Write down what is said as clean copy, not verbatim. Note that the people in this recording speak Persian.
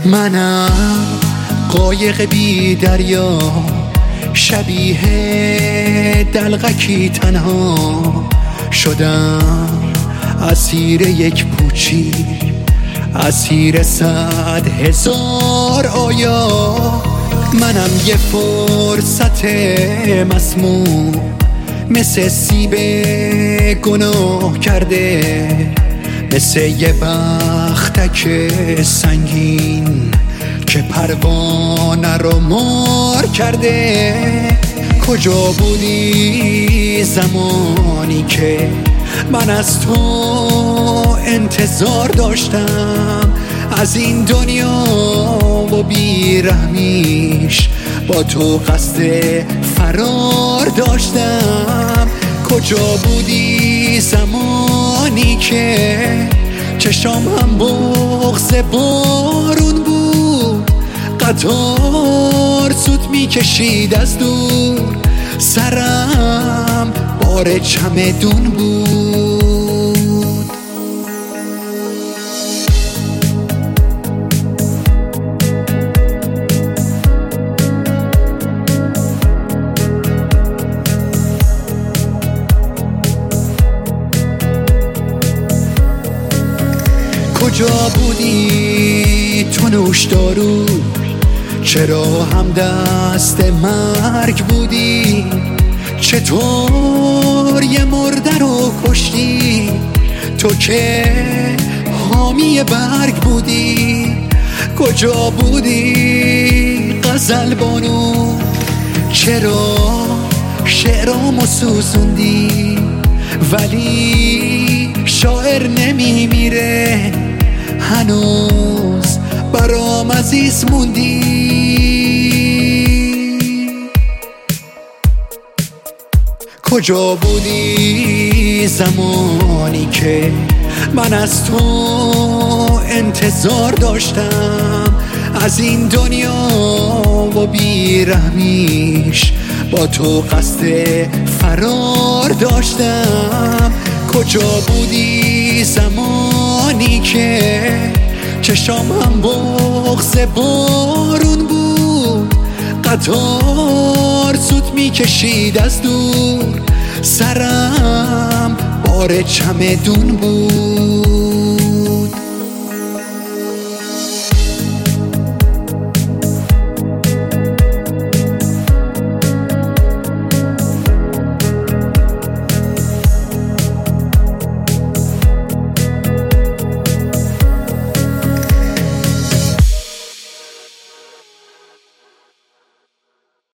منم قایق بی دریا، شبیه دلغکی تنها شدم، اسیر یک پوچی، اسیر 100,000 آیا. منم یه فرصت مسموم، مثل سیب گناه کرده، مثل یه بختک سنگین که پروانه رو مار کرده. کجا بودی زمانی که من از تو انتظار داشتم، از این دنیا و بیرحمیش با تو قصد فرار داشتم. کجا بودی زمانی که چشام هم بغض بارون بود، قطار سوت میکشید از دور، سرم بار چمدون بود. کجا بودی تو نوشدارو، چرا هم دست مرگ بودی؟ چطور یه مرده رو کشتی تو که حامی برگ بودی؟ کجا بودی غزل بانو، چرا شعرامو سوزوندی؟ ولی شاعر نمیمیره، هنوز برام عزیز موندی. کجا بودی زمانی که من از تو انتظار داشتم، از این دنیا و بیرحمیش با تو قصد فرار داشتم. کجا بودی زمانی که چشام هم بغض بارون بود، قطار سوت میکشید از دور، سرم بار چمدون بود.